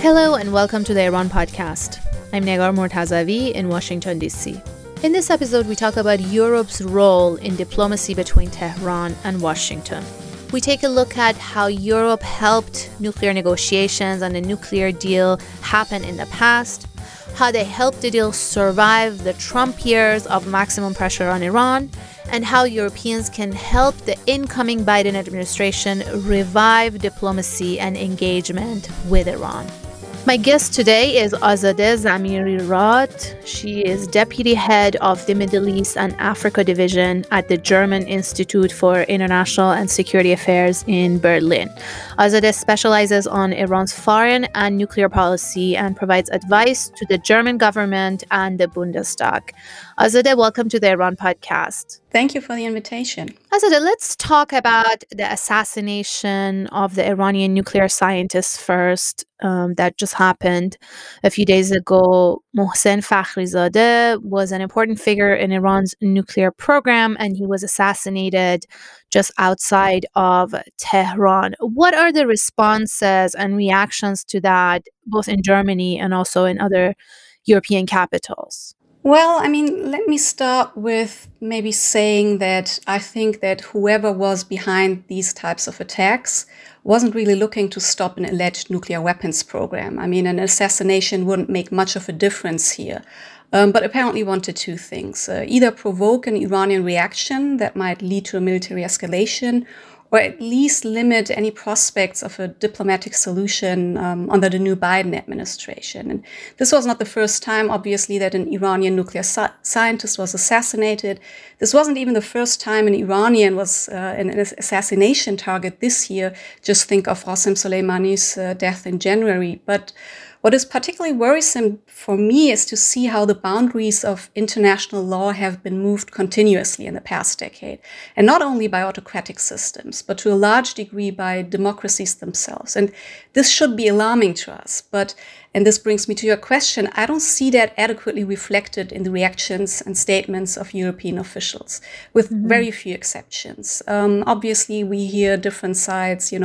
Hello and welcome to the Iran podcast. I'm Negar Mortazavi in Washington, D.C. In this episode, we talk about Europe's role in diplomacy between Tehran and Washington. We take a look at how Europe helped nuclear negotiations and a nuclear deal happen in the past, how they helped the deal survive the Trump years of maximum pressure on Iran, and how Europeans can help the incoming Biden administration revive diplomacy and engagement with Iran. My guest today is Azadeh Zamiri-Rad. She is Deputy Head of the Middle East and Africa Division at the German Institute for International and Security Affairs in Berlin. Azadeh specializes on Iran's foreign and nuclear policy and provides advice to the German government and the Bundestag. Azadeh, welcome to the Iran podcast. Thank you for the invitation. Azadeh, let's talk about the assassination of the Iranian nuclear scientist first. That just happened a few days ago. Mohsen Fakhrizadeh was an important figure in Iran's nuclear program, and he was assassinated just outside of Tehran. What are the responses and reactions to that, both in Germany and also in other European capitals? Well, let me start with maybe saying that I think that whoever was behind these types of attacks wasn't really looking to stop an alleged nuclear weapons program. An assassination wouldn't make much of a difference here, but apparently wanted two things. Either provoke an Iranian reaction that might lead to a military escalation, or at least limit any prospects of a diplomatic solution under the new Biden administration. And this was not the first time, obviously, that an Iranian nuclear scientist was assassinated. This wasn't even the first time an Iranian was an assassination target this year. Just think of Qasem Soleimani's death in January. But what is particularly worrisome for me is to see how the boundaries of international law have been moved continuously in the past decade. And not only by autocratic systems, but to a large degree by democracies themselves. And this should be alarming to us. And this brings me to your question, I don't see that adequately reflected in the reactions and statements of European officials, with very few exceptions. Obviously, we hear different sides,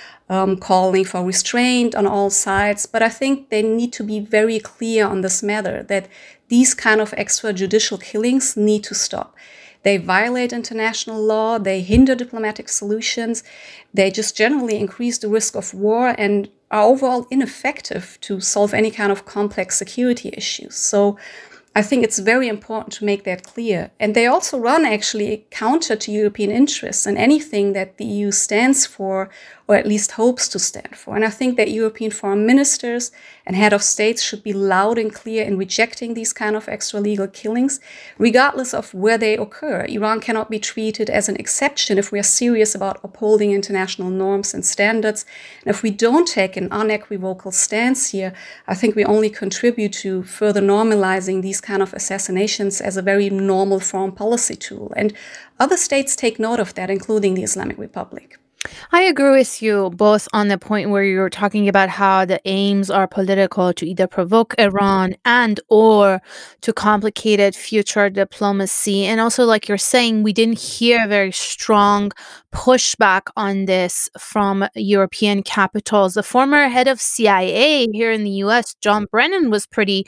calling for restraint on all sides. But I think they need to be very clear on this matter, that these kind of extrajudicial killings need to stop. They violate international law, they hinder diplomatic solutions, they just generally increase the risk of war and are overall ineffective to solve any kind of complex security issues. So I think it's very important to make that clear. And they also run actually counter to European interests and anything that the EU stands for, or at least hopes to stand for. And I think that European foreign ministers and head of states should be loud and clear in rejecting these kind of extra-legal killings, regardless of where they occur. Iran cannot be treated as an exception if we are serious about upholding international norms and standards. And if we don't take an unequivocal stance here, I think we only contribute to further normalizing these kind of assassinations as a very normal foreign policy tool. And other states take note of that, including the Islamic Republic. I agree with you both on the point where you're talking about how the aims are political, to either provoke Iran and or to complicated future diplomacy. And also, like you're saying, we didn't hear a very strong pushback on this from European capitals. The former head of CIA here in the US, John Brennan, was pretty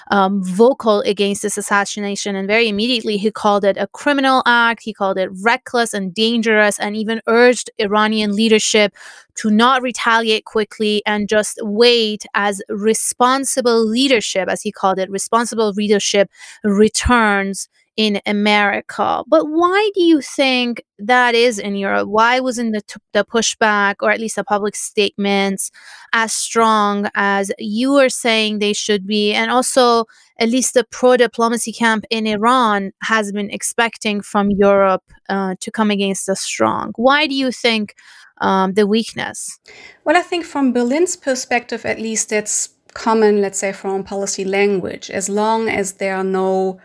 vocal against this assassination, and very immediately he called it a criminal act. He called it reckless and dangerous, and even urged Iranian leadership to not retaliate quickly and just wait as responsible leadership, as he called it, responsible leadership returns in America. But why do you think that is in Europe? Why wasn't the pushback, or at least the public statements, as strong as you were saying they should be? And also, at least the pro-diplomacy camp in Iran has been expecting from Europe to come against us strong. Why do you think the weakness? Well, I think from Berlin's perspective, at least, that's common, let's say, foreign policy language. As long as there are no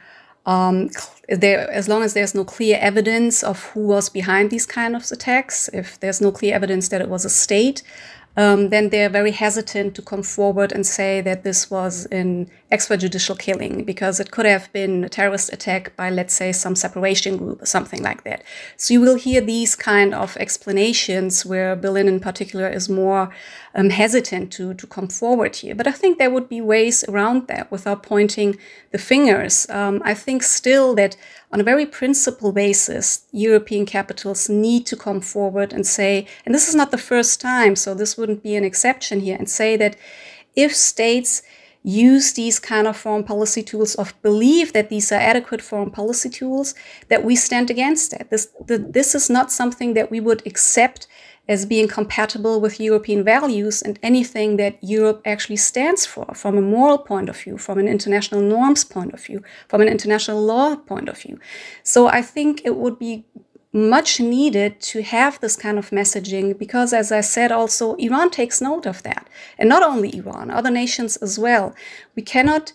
as long as there's no clear evidence of who was behind these kind of attacks, if there's no clear evidence that it was a state, then they're very hesitant to come forward and say that this was an extrajudicial killing, because it could have been a terrorist attack by, let's say, some separation group or something like that. So you will hear these kind of explanations where Berlin in particular is more hesitant to come forward here. But I think there would be ways around that without pointing the fingers. I think still that on a very principled basis, European capitals need to come forward and say, and this is not the first time, so this wouldn't be an exception here, and say that if states use these kind of foreign policy tools, or believe that these are adequate foreign policy tools, that we stand against that. This is not something that we would accept as being compatible with European values and anything that Europe actually stands for from a moral point of view, from an international norms point of view, from an international law point of view. So I think it would be much needed to have this kind of messaging, because, as I said, also Iran takes note of that. And not only Iran, other nations as well. We cannot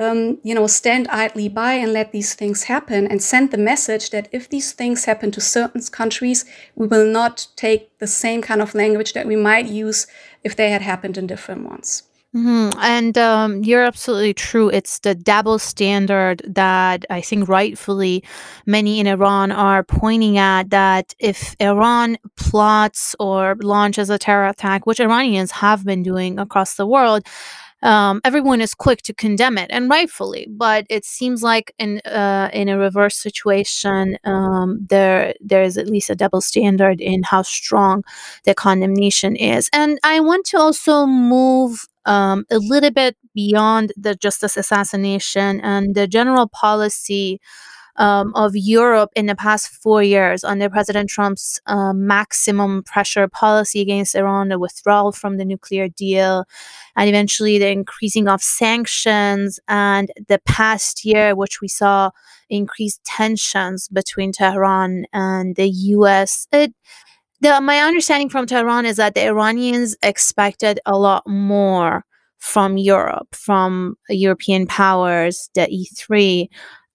stand idly by and let these things happen, and send the message that if these things happen to certain countries, we will not take the same kind of language that we might use if they had happened in different ones. And you're absolutely true. It's the double standard that I think rightfully many in Iran are pointing at, that if Iran plots or launches a terror attack, which Iranians have been doing across the world, everyone is quick to condemn it, and rightfully. But it seems like in a reverse situation, there is at least a double standard in how strong the condemnation is. And I want to also move a little bit beyond the justice assassination and the general policy of Europe in the past 4 years under President Trump's maximum pressure policy against Iran, the withdrawal from the nuclear deal, and eventually the increasing of sanctions, and the past year, which we saw increased tensions between Tehran and the U.S. My understanding from Tehran is that the Iranians expected a lot more from Europe, from European powers, the E3,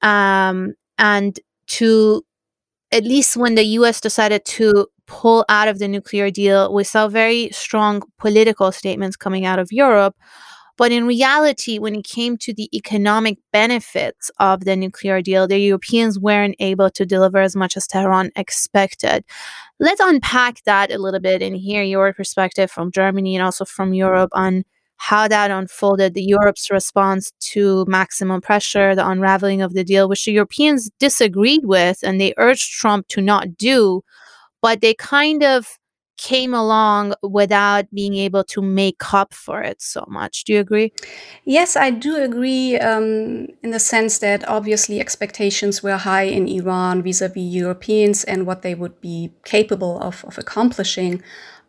and to, at least when the U.S. decided to pull out of the nuclear deal, we saw very strong political statements coming out of Europe. But in reality, when it came to the economic benefits of the nuclear deal, the Europeans weren't able to deliver as much as Tehran expected. Let's unpack that a little bit and hear your perspective from Germany and also from Europe on how that unfolded, the Europe's response to maximum pressure, the unraveling of the deal, which the Europeans disagreed with and they urged Trump to not do, but they kind of came along without being able to make up for it so much. Do you agree? Yes, I do agree in the sense that obviously expectations were high in Iran vis-a-vis Europeans and what they would be capable of accomplishing.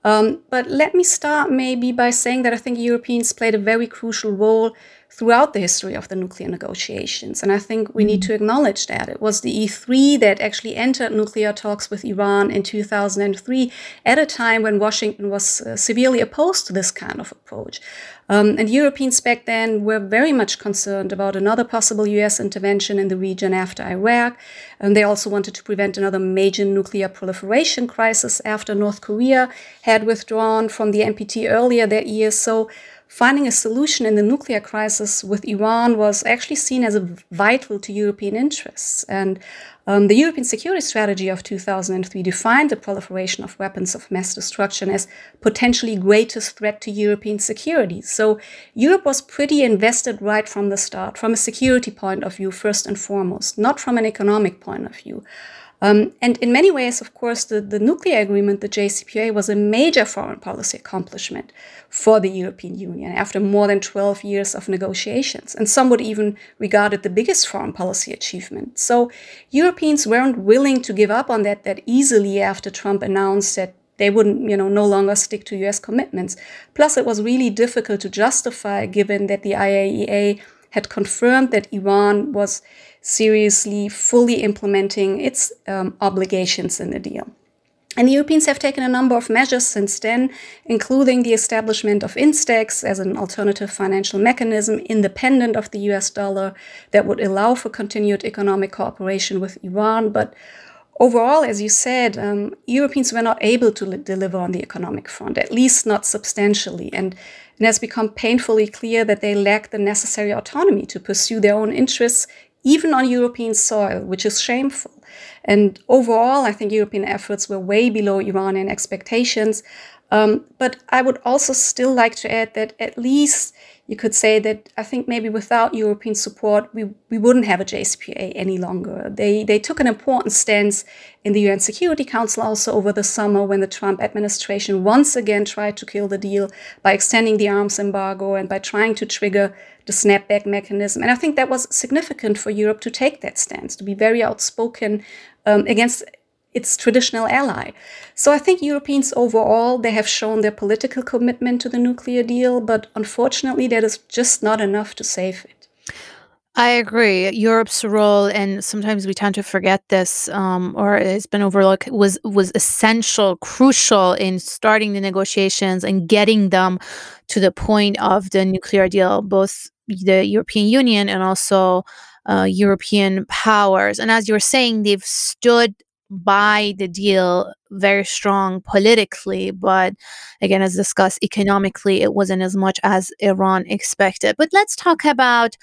But let me start maybe by saying that I think Europeans played a very crucial role throughout the history of the nuclear negotiations. And I think we need to acknowledge that. It was the E3 that actually entered nuclear talks with Iran in 2003 at a time when Washington was severely opposed to this kind of approach. And Europeans back then were very much concerned about another possible US intervention in the region after Iraq. And they also wanted to prevent another major nuclear proliferation crisis after North Korea had withdrawn from the NPT earlier that year. So finding a solution in the nuclear crisis with Iran was actually seen as vital to European interests. And the European security strategy of 2003 defined the proliferation of weapons of mass destruction as potentially greatest threat to European security. So Europe was pretty invested right from the start, from a security point of view, first and foremost, not from an economic point of view. And in many ways, of course, the nuclear agreement, the JCPOA, was a major foreign policy accomplishment for the European Union after more than 12 years of negotiations. And some would even regard it the biggest foreign policy achievement. So Europeans weren't willing to give up on that easily after Trump announced that they wouldn't, no longer stick to US commitments. Plus, it was really difficult to justify, given that the IAEA had confirmed that Iran was seriously, fully implementing its obligations in the deal. And the Europeans have taken a number of measures since then, including the establishment of INSTEX as an alternative financial mechanism independent of the US dollar that would allow for continued economic cooperation with Iran. But Overall, as you said, Europeans were not able to deliver on the economic front, at least not substantially. And it has become painfully clear that they lack the necessary autonomy to pursue their own interests, even on European soil, which is shameful. And overall, I think European efforts were way below Iranian expectations. But I would also still like to add that at least you could say that I think maybe without European support, we wouldn't have a JCPOA any longer. They took an important stance in the UN Security Council also over the summer when the Trump administration once again tried to kill the deal by extending the arms embargo and by trying to trigger the snapback mechanism. And I think that was significant for Europe to take that stance, to be very outspoken against its traditional ally. So I think Europeans overall, they have shown their political commitment to the nuclear deal, but unfortunately that is just not enough to save it. I agree. Europe's role, and sometimes we tend to forget this, or it's been overlooked, was essential, crucial in starting the negotiations and getting them to the point of the nuclear deal, both the European Union and also European powers. And as you were saying, they've stood by the deal very strong politically, but again, as discussed, economically, it wasn't as much as Iran expected. But let's talk about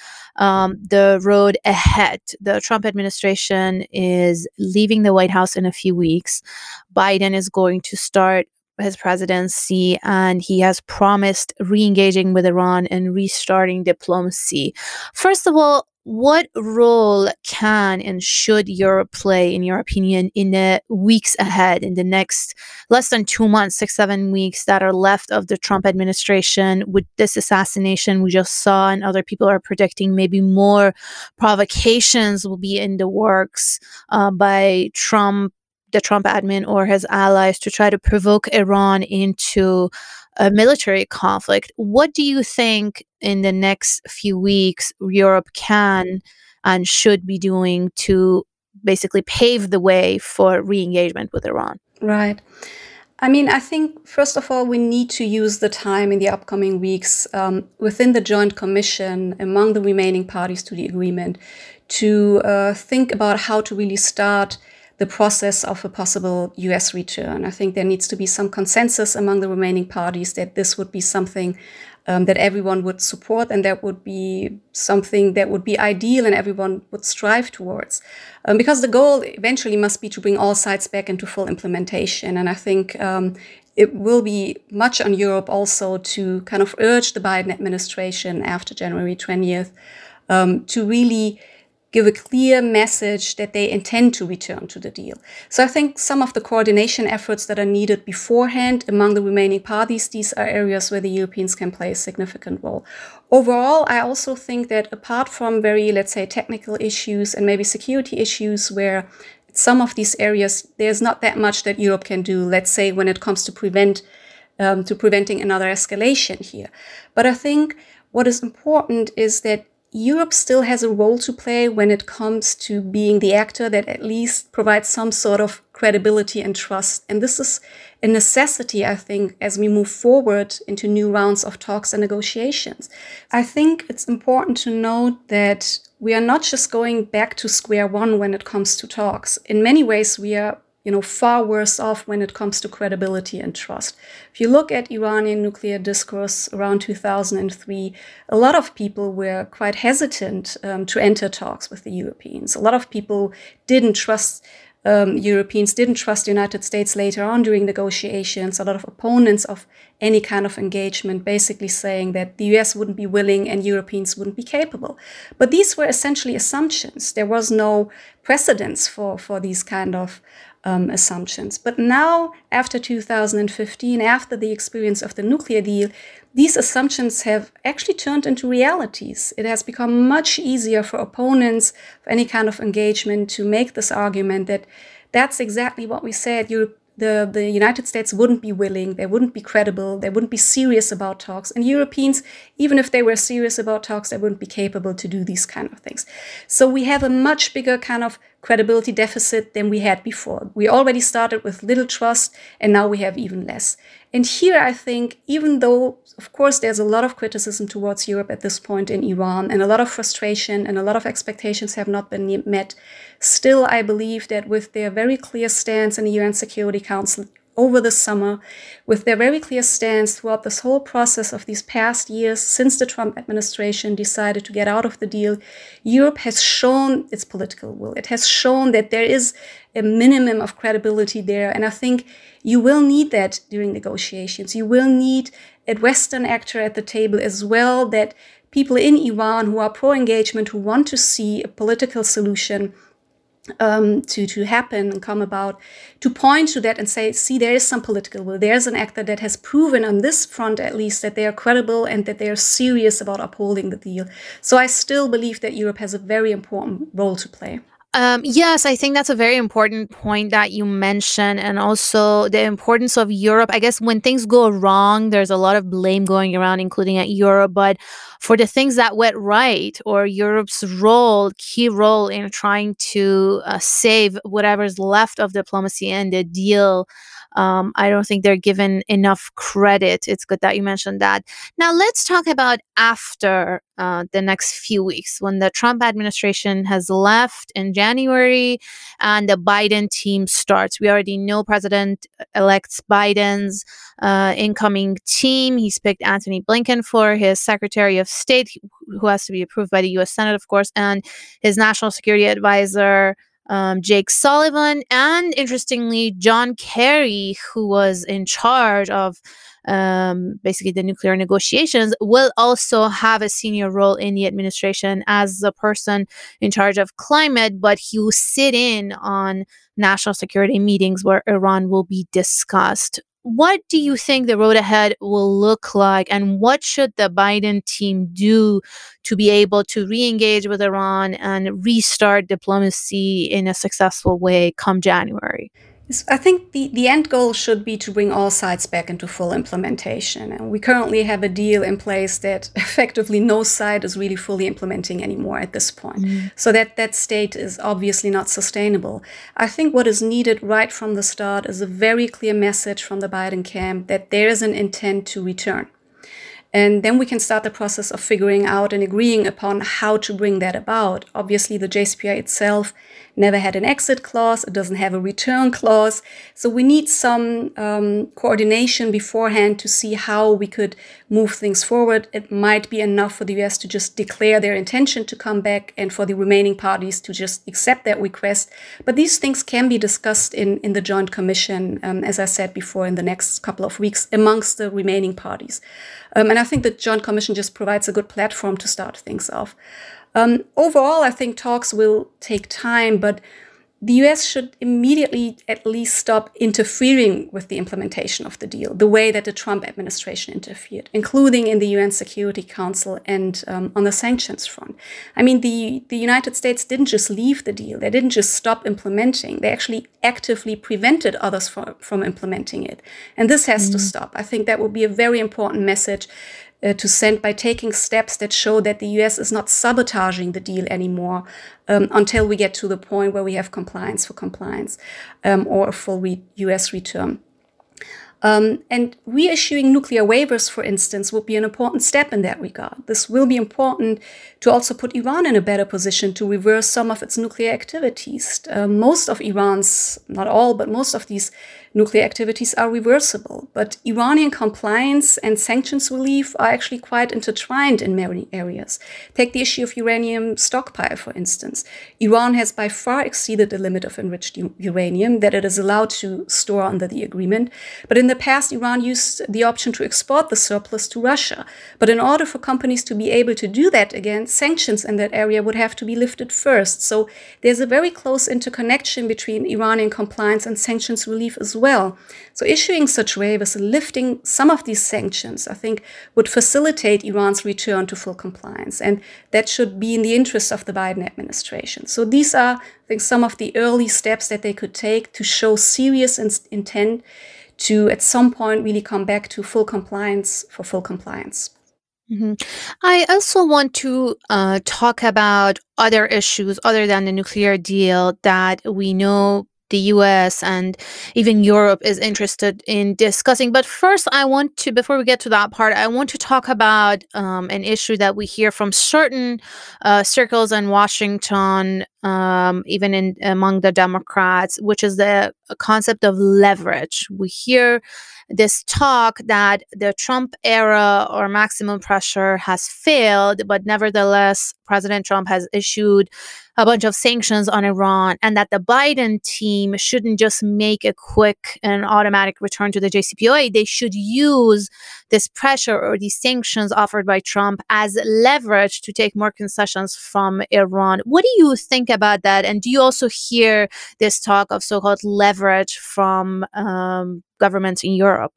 the road ahead. The Trump administration is leaving the White House in a few weeks. Biden is going to start his presidency, and he has promised re-engaging with Iran and restarting diplomacy. First of all, what role can and should Europe play, in your opinion, in the weeks ahead, in the next less than 2 months, 6, 7 weeks that are left of the Trump administration with this assassination we just saw, and other people are predicting maybe more provocations will be in the works by the Trump admin or his allies to try to provoke Iran into a military conflict. What do you think in the next few weeks Europe can and should be doing to basically pave the way for re-engagement with Iran? Right. I mean, I think, first of all, we need to use the time in the upcoming weeks within the Joint Commission among the remaining parties to the agreement to think about how to really start the process of a possible US return. I think there needs to be some consensus among the remaining parties that this would be something that everyone would support, and that would be something that would be ideal and everyone would strive towards. Because the goal eventually must be to bring all sides back into full implementation. And I think it will be much on Europe also to kind of urge the Biden administration after January 20th to really give a clear message that they intend to return to the deal. So I think some of the coordination efforts that are needed beforehand among the remaining parties, these are areas where the Europeans can play a significant role. Overall, I also think that apart from very, let's say, technical issues and maybe security issues where some of these areas, there's not that much that Europe can do, let's say, when it comes to preventing another escalation here. But I think what is important is that Europe still has a role to play when it comes to being the actor that at least provides some sort of credibility and trust. And this is a necessity, I think, as we move forward into new rounds of talks and negotiations. I think it's important to note that we are not just going back to square one when it comes to talks. In many ways, we are far worse off when it comes to credibility and trust. If you look at Iranian nuclear discourse around 2003, a lot of people were quite hesitant to enter talks with the Europeans. A lot of people didn't trust Europeans, didn't trust the United States later on during negotiations. A lot of opponents of any kind of engagement basically saying that the US wouldn't be willing and Europeans wouldn't be capable. But these were essentially assumptions. There was no precedence for these kind of assumptions. But now, after 2015, after the experience of the nuclear deal, these assumptions have actually turned into realities. It has become much easier for opponents of any kind of engagement to make this argument that that's exactly what we said. The United States wouldn't be willing, they wouldn't be credible, they wouldn't be serious about talks. And Europeans, even if they were serious about talks, they wouldn't be capable to do these kind of things. So we have a much bigger kind of credibility deficit than we had before. We already started with little trust, and now we have even less. And here, I think, even though, of course, there's a lot of criticism towards Europe at this point in Iran, and a lot of frustration and a lot of expectations have not been met, still, I believe that with their very clear stance in the UN Security Council over the summer, with their very clear stance throughout this whole process of these past years since the Trump administration decided to get out of the deal, Europe has shown its political will. It has shown that there is a minimum of credibility there. And I think you will need that during negotiations. You will need a Western actor at the table as well, that people in Iran who are pro-engagement, who want to see a political solution to happen and come about, to point to that and say, see, there is some political will. There's an actor that has proven on this front, at least, that they are credible and that they are serious about upholding the deal. So I still believe that Europe has a very important role to play. Yes, I think that's a very important point that you mentioned, and also the importance of Europe. I guess when things go wrong, there's a lot of blame going around, including at Europe. But for the things that went right, or Europe's key role in trying to save whatever's left of diplomacy and the deal, I don't think they're given enough credit. It's good that you mentioned that. Now, let's talk about after the next few weeks, when the Trump administration has left in January and the Biden team starts. We already know President-elect Biden's incoming team. He's picked Antony Blinken for his Secretary of State, who has to be approved by the U.S. Senate, of course, and his National Security Advisor, Jake Sullivan, and interestingly, John Kerry, who was in charge of basically the nuclear negotiations, will also have a senior role in the administration as the person in charge of climate, but he will sit in on national security meetings where Iran will be discussed. What do you think the road ahead will look like, and what should the Biden team do to be able to re-engage with Iran and restart diplomacy in a successful way come January? I think the end goal should be to bring all sides back into full implementation. And we currently have a deal in place that effectively no side is really fully implementing anymore at this point. So that state is obviously not sustainable. I think what is needed right from the start is a very clear message from the Biden camp that there is an intent to return. And then we can start the process of figuring out and agreeing upon how to bring that about. Obviously, the JCPOA itself never had an exit clause. It doesn't have a return clause. So we need some coordination beforehand to see how we could move things forward. It might be enough for the US to just declare their intention to come back and for the remaining parties to just accept that request. But these things can be discussed in the Joint Commission, as I said before, in the next couple of weeks amongst the remaining parties. And I think the Joint Commission just provides a good platform to start things off. Overall, I think talks will take time, but the US should immediately at least stop interfering with the implementation of the deal, the way that the Trump administration interfered, including in the UN Security Council and on the sanctions front. I mean, the United States didn't just leave the deal. They didn't just stop implementing. They actually actively prevented others from implementing it. And this has to stop. I think that will be a very important message to send by taking steps that show that the US is not sabotaging the deal anymore until we get to the point where we have compliance for compliance or a full US return. And reissuing nuclear waivers, for instance, would be an important step in that regard. This will be important to also put Iran in a better position to reverse some of its nuclear activities. Most of Iran's, not all, but most of these nuclear activities are reversible. But Iranian compliance and sanctions relief are actually quite intertwined in many areas. Take the issue of uranium stockpile, for instance. Iran has by far exceeded the limit of enriched uranium that it is allowed to store under the agreement. But in the past, Iran used the option to export the surplus to Russia. But in order for companies to be able to do that again, sanctions in that area would have to be lifted first. So there's a very close interconnection between Iranian compliance and sanctions relief as well. So issuing such waivers and lifting some of these sanctions, I think, would facilitate Iran's return to full compliance. And that should be in the interest of the Biden administration. So these are, I think, some of the early steps that they could take to show serious intent to, at some point, really come back to full compliance for full compliance. Mhm. I also want to talk about other issues other than the nuclear deal that we know the US and even Europe is interested in discussing. But first, I want to, before we get to that part, I want to talk about an issue that we hear from certain circles in Washington, even in among the Democrats, which is the concept of leverage. We hear this talk that the Trump era or maximum pressure has failed, but nevertheless, President Trump has issued a bunch of sanctions on Iran, and that the Biden team shouldn't just make a quick and automatic return to the JCPOA. They should use this pressure or these sanctions offered by Trump as leverage to take more concessions from Iran. What do you think about that? And do you also hear this talk of so-called leverage from governments in Europe?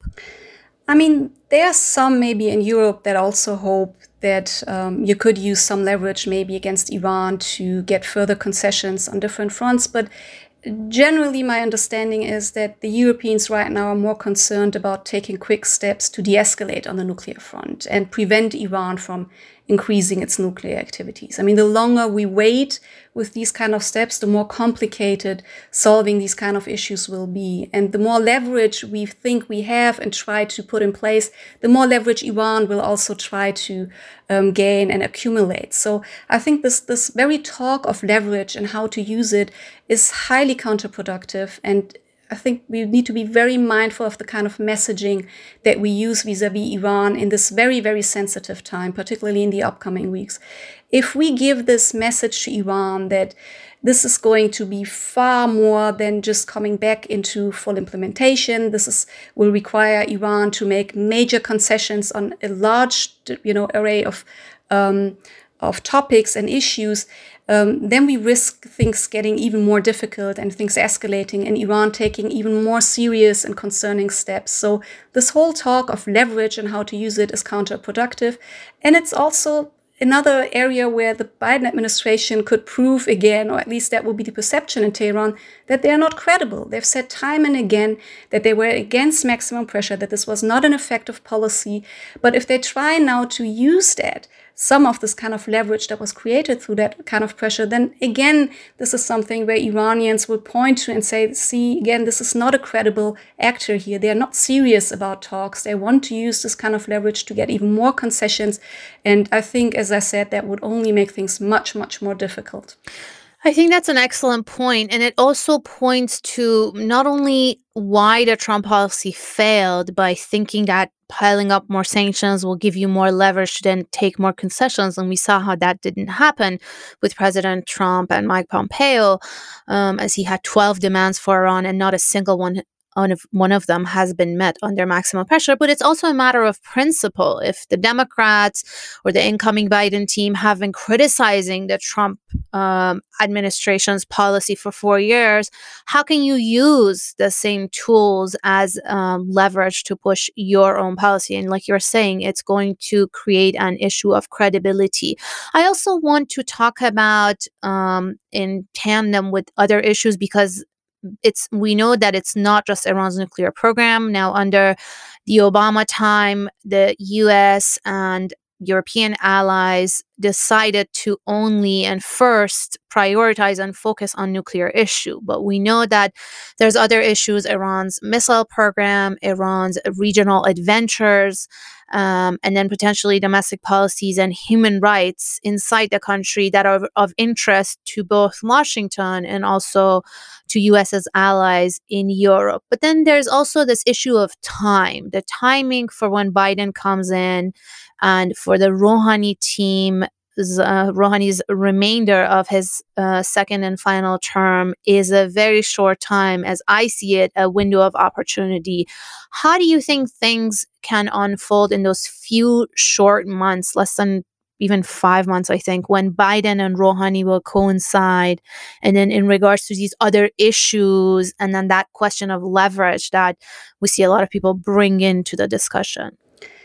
I mean, there are some maybe in Europe that also hope that you could use some leverage maybe against Iran to get further concessions on different fronts. But generally, my understanding is that the Europeans right now are more concerned about taking quick steps to de-escalate on the nuclear front and prevent Iran from increasing its nuclear activities. I mean, the longer we wait with these kind of steps, the more complicated solving these kind of issues will be. And the more leverage we think we have and try to put in place, the more leverage Iran will also try to gain and accumulate. So I think this very talk of leverage and how to use it is highly counterproductive, and I think we need to be very mindful of the kind of messaging that we use vis-a-vis Iran in this very, very sensitive time, particularly in the upcoming weeks. If we give this message to Iran that this is going to be far more than just coming back into full implementation, will require Iran to make major concessions on a large, array of topics and issues, then we risk things getting even more difficult and things escalating and Iran taking even more serious and concerning steps. So this whole talk of leverage and how to use it is counterproductive. And it's also another area where the Biden administration could prove again, or at least that will be the perception in Tehran, that they are not credible. They've said time and again that they were against maximum pressure, that this was not an effective policy. But if they try now to use that, some of this kind of leverage that was created through that kind of pressure, then again, this is something where Iranians will point to and say, see, again, this is not a credible actor here. They are not serious about talks. They want to use this kind of leverage to get even more concessions. And I think, as I said, that would only make things much, much more difficult. I think that's an excellent point. And it also points to not only why the Trump policy failed by thinking that piling up more sanctions will give you more leverage to then take more concessions. And we saw how that didn't happen with President Trump and Mike Pompeo, as he had 12 demands for Iran and not a single one of them has been met under maximum pressure. But it's also a matter of principle. If the Democrats or the incoming Biden team have been criticizing the Trump administration's policy for 4 years, how can you use the same tools as leverage to push your own policy? And like you're saying, it's going to create an issue of credibility. I also want to talk about in tandem with other issues, because we know that it's not just Iran's nuclear program. Now, under the Obama time, the US and European allies decided to only and first prioritize and focus on nuclear issue. But we know that there's other issues: Iran's missile program, Iran's regional adventures, and then potentially domestic policies and human rights inside the country that are of interest to both Washington and also to US's allies in Europe. But then there's also this issue of time, the timing for when Biden comes in, and for the Rouhani team, Rouhani's remainder of his second and final term is a very short time, as I see it, a window of opportunity. How do you think things can unfold in those few short months, less than even 5 months, I think, when Biden and Rouhani will coincide? And then in regards to these other issues, and then that question of leverage that we see a lot of people bring into the discussion.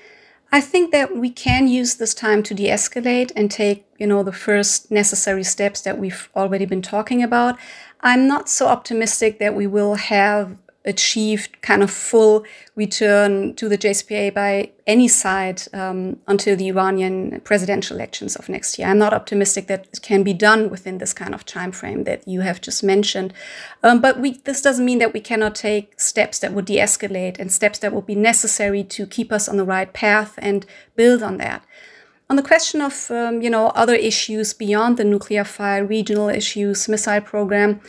I think that we can use this time to de-escalate and take, the first necessary steps that we've already been talking about. I'm not so optimistic that we will have achieved kind of full return to the JCPOA by any side until the Iranian presidential elections of next year. I'm not optimistic that it can be done within this kind of time frame that you have just mentioned. But this doesn't mean that we cannot take steps that would de-escalate and steps that would be necessary to keep us on the right path and build on that. On the question of other issues beyond the nuclear file, regional issues, missile program,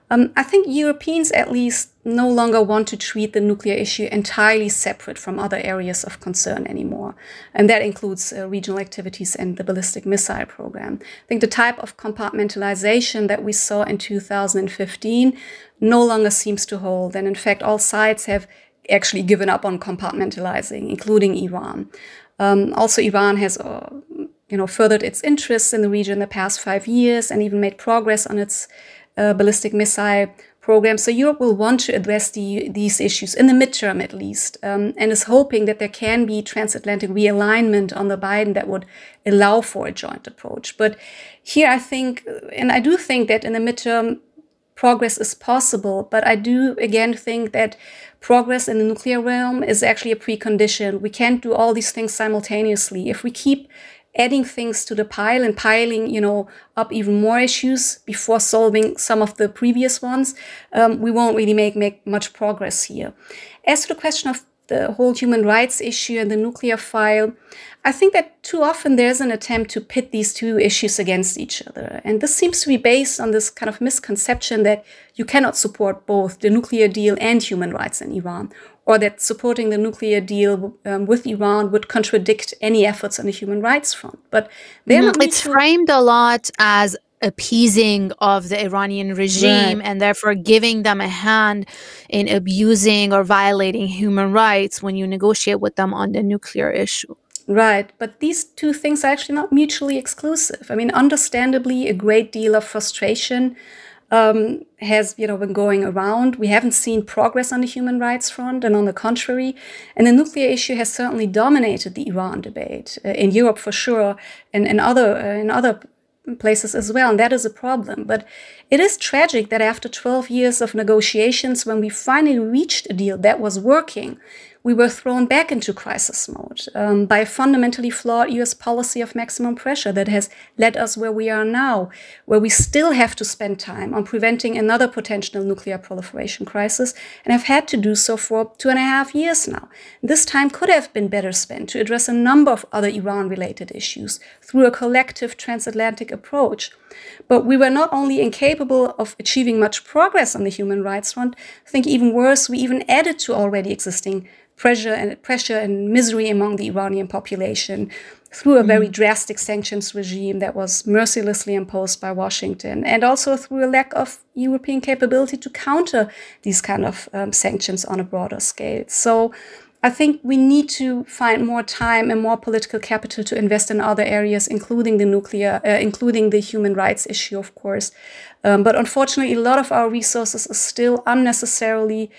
I think Europeans at least no longer want to treat the nuclear issue entirely separate from other areas of concern anymore. And that includes regional activities and the ballistic missile program. I think the type of compartmentalization that we saw in 2015 no longer seems to hold. And in fact, all sides have actually given up on compartmentalizing, including Iran. Also, Iran has furthered its interests in the region in the past 5 years and even made progress on its ballistic missile program. So Europe will want to address these issues in the midterm, at least, and is hoping that there can be transatlantic realignment on the Biden that would allow for a joint approach. But here I think, and I do think that in the midterm, progress is possible. But I do, again, think that progress in the nuclear realm is actually a precondition. We can't do all these things simultaneously. If we keep adding things to the pile and piling, up even more issues before solving some of the previous ones, we won't really make much progress here. As to the question of the whole human rights issue and the nuclear file, I think that too often there's an attempt to pit these two issues against each other. And this seems to be based on this kind of misconception that you cannot support both the nuclear deal and human rights in Iran, or that supporting the nuclear deal with Iran would contradict any efforts on the human rights front. But it's framed a lot as appeasing of the Iranian regime, right, and therefore giving them a hand in abusing or violating human rights when you negotiate with them on the nuclear issue. Right, but these two things are actually not mutually exclusive. I mean, understandably, a great deal of frustration has been going around. We haven't seen progress on the human rights front, and on the contrary. And the nuclear issue has certainly dominated the Iran debate in Europe for sure, and in other places as well, and that is a problem. But it is tragic that after 12 years of negotiations, when we finally reached a deal that was working, we were thrown back into crisis mode by a fundamentally flawed US policy of maximum pressure that has led us where we are now, where we still have to spend time on preventing another potential nuclear proliferation crisis, and have had to do so for 2.5 years now. This time could have been better spent to address a number of other Iran-related issues through a collective transatlantic approach. But we were not only incapable of achieving much progress on the human rights front, I think even worse, we even added to already existing pressure and misery among the Iranian population through a very drastic sanctions regime that was mercilessly imposed by Washington, and also through a lack of European capability to counter these kind of sanctions on a broader scale. So I think we need to find more time and more political capital to invest in other areas, including including the human rights issue, of course. But unfortunately, a lot of our resources are still unnecessarily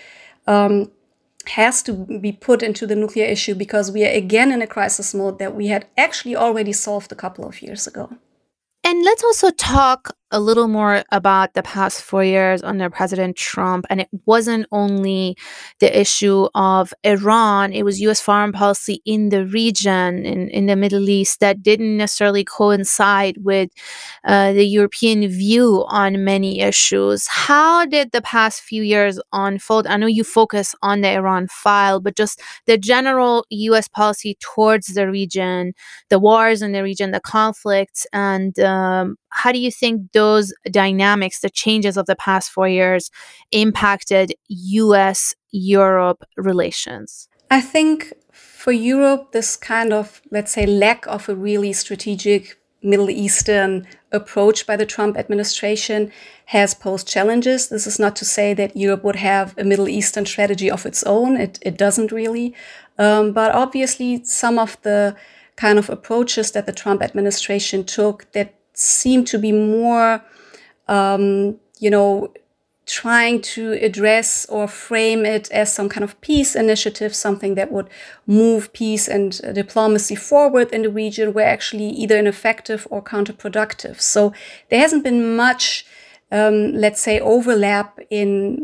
has to be put into the nuclear issue because we are again in a crisis mode that we had actually already solved a couple of years ago. And let's also talk a little more about the past 4 years under President Trump. And it wasn't only the issue of Iran, it was US foreign policy in the region, in the Middle East, that didn't necessarily coincide with the European view on many issues. How did the past few years unfold? I know you focus on the Iran file, but just the general US policy towards the region, the wars in the region, the conflicts, and how do you think those dynamics, the changes of the past 4 years, impacted US-Europe relations? I think for Europe, this kind of, let's say, lack of a really strategic Middle Eastern approach by the Trump administration has posed challenges. This is not to say that Europe would have a Middle Eastern strategy of its own. It doesn't really. But obviously, some of the kind of approaches that the Trump administration took that seem to be more, trying to address or frame it as some kind of peace initiative, something that would move peace and diplomacy forward in the region, were actually either ineffective or counterproductive. So there hasn't been much, let's say, overlap in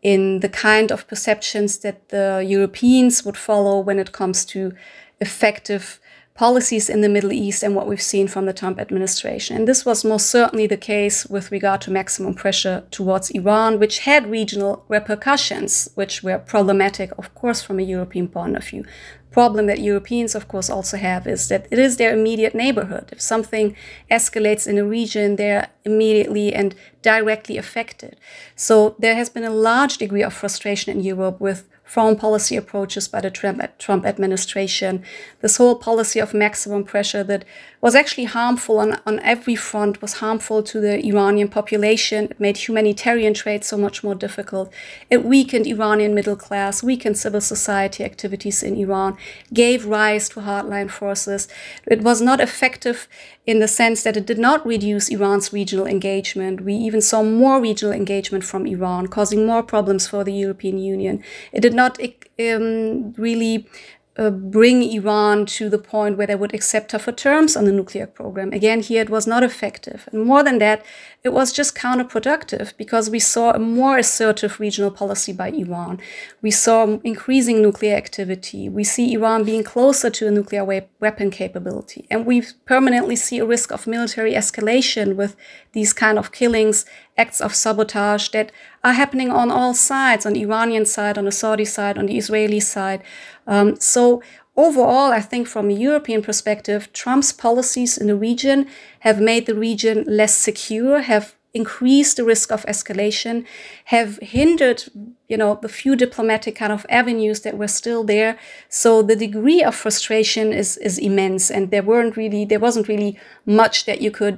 in the kind of perceptions that the Europeans would follow when it comes to effective policies in the Middle East and what we've seen from the Trump administration. And this was most certainly the case with regard to maximum pressure towards Iran, which had regional repercussions, which were problematic, of course, from a European point of view. Problem that Europeans, of course, also have is that it is their immediate neighborhood. If something escalates in a region, they're immediately and directly affected. So there has been a large degree of frustration in Europe with foreign policy approaches by the Trump administration. This whole policy of maximum pressure that was actually harmful on every front, was harmful to the Iranian population. It made humanitarian trade so much more difficult. It weakened Iranian middle class, weakened civil society activities in Iran, gave rise to hardline forces. It was not effective in the sense that it did not reduce Iran's regional engagement. We even saw more regional engagement from Iran, causing more problems for the European Union. It did not really bring Iran to the point where they would accept tougher terms on the nuclear program. Again, here it was not effective. And more than that, it was just counterproductive because we saw a more assertive regional policy by Iran. We saw increasing nuclear activity. We see Iran being closer to a nuclear weapon capability. And we permanently see a risk of military escalation with these kind of killings, acts of sabotage that are happening on all sides, on the Iranian side, on the Saudi side, on the Israeli side. So overall, I think from a European perspective, Trump's policies in the region have made the region less secure, have increased the risk of escalation, have hindered, the few diplomatic kind of avenues that were still there. So the degree of frustration is immense, and there wasn't really much that you could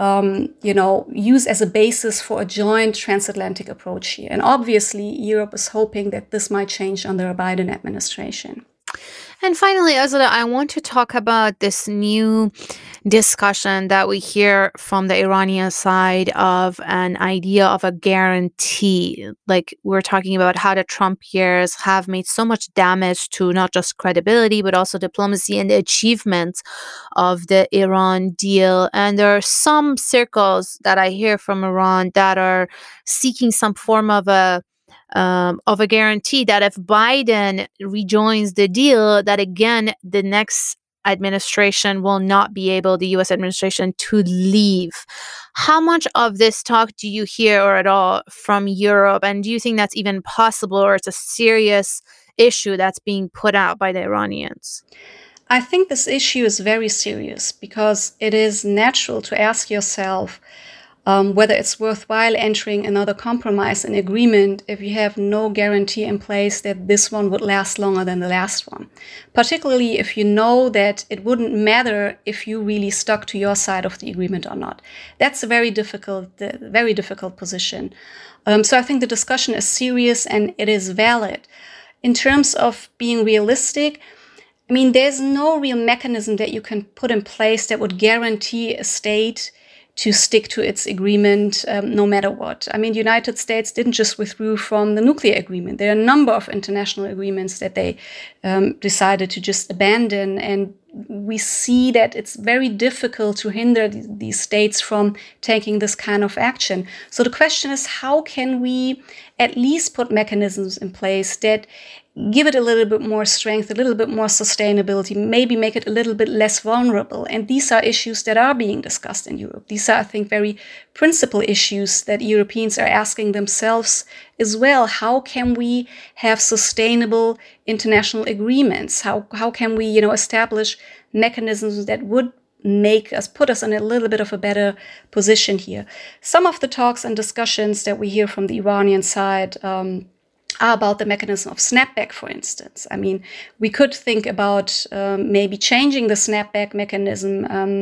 use as a basis for a joint transatlantic approach here. And obviously, Europe is hoping that this might change under a Biden administration. And finally, Azadeh, I want to talk about this new discussion that we hear from the Iranian side of an idea of a guarantee. Like, we're talking about how the Trump years have made so much damage to not just credibility, but also diplomacy and the achievements of the Iran deal. And there are some circles that I hear from Iran that are seeking some form of a guarantee that if Biden rejoins the deal, that again, the next administration will not be able, the U.S. administration, to leave. How much of this talk do you hear or at all from Europe? And do you think that's even possible, or it's a serious issue that's being put out by the Iranians? I think this issue is very serious because it is natural to ask yourself whether it's worthwhile entering another compromise and agreement if you have no guarantee in place that this one would last longer than the last one. Particularly if you know that it wouldn't matter if you really stuck to your side of the agreement or not. That's a very difficult position. So I think the discussion is serious and it is valid. In terms of being realistic, I mean, there's no real mechanism that you can put in place that would guarantee a state to stick to its agreement no matter what. I mean, the United States didn't just withdraw from the nuclear agreement. There are a number of international agreements that they decided to just abandon. And we see that it's very difficult to hinder these states from taking this kind of action. So the question is, how can we at least put mechanisms in place that give it a little bit more strength, a little bit more sustainability, maybe make it a little bit less vulnerable. And these are issues that are being discussed in Europe. These are, I think, very principal issues that Europeans are asking themselves as well. How can we have sustainable international agreements? How can we, establish mechanisms that would put us in a little bit of a better position here? Some of the talks and discussions that we hear from the Iranian side are about the mechanism of snapback, for instance. I mean, we could think about maybe changing the snapback mechanism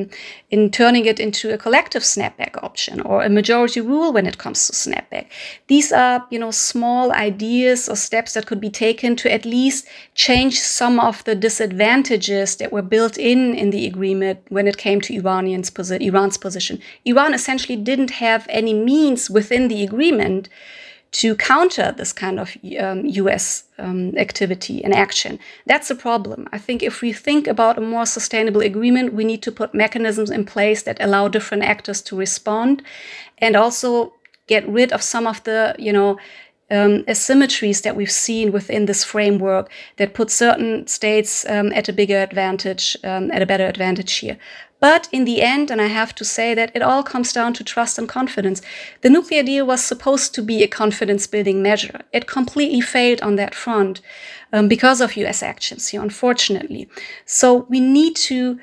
in turning it into a collective snapback option or a majority rule when it comes to snapback. These are, small ideas or steps that could be taken to at least change some of the disadvantages that were built in the agreement when it came to Iran's position. Iran essentially didn't have any means within the agreement to counter this kind of U.S. activity and action. That's a problem. I think if we think about a more sustainable agreement, we need to put mechanisms in place that allow different actors to respond and also get rid of some of the, asymmetries that we've seen within this framework that put certain states at a bigger advantage, at a better advantage here. But in the end, and I have to say that it all comes down to trust and confidence. The nuclear deal was supposed to be a confidence-building measure. It completely failed on that front because of US actions here, unfortunately. So we need to,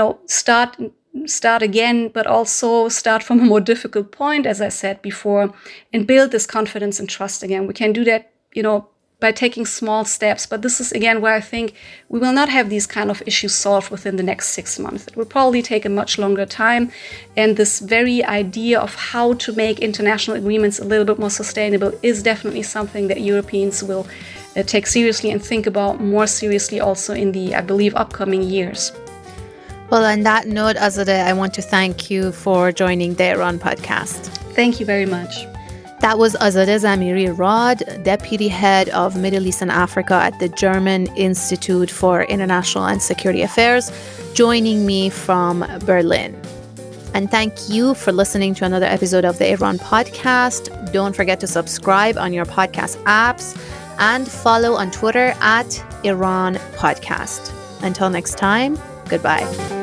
start again, but also start from a more difficult point, as I said before, and build this confidence and trust again. We can do that, by taking small steps. But this is, again, where I think we will not have these kind of issues solved within the next 6 months. It will probably take a much longer time. And this very idea of how to make international agreements a little bit more sustainable is definitely something that Europeans will take seriously and think about more seriously also in the, I believe, upcoming years. Well, on that note, Azadeh, I want to thank you for joining the Iran podcast. Thank you very much. That was Azadeh Zamiri-Rad, Deputy Head of Middle East and Africa at the German Institute for International and Security Affairs, joining me from Berlin. And thank you for listening to another episode of the Iran podcast. Don't forget to subscribe on your podcast apps and follow on Twitter at Iran Podcast. Until next time, goodbye.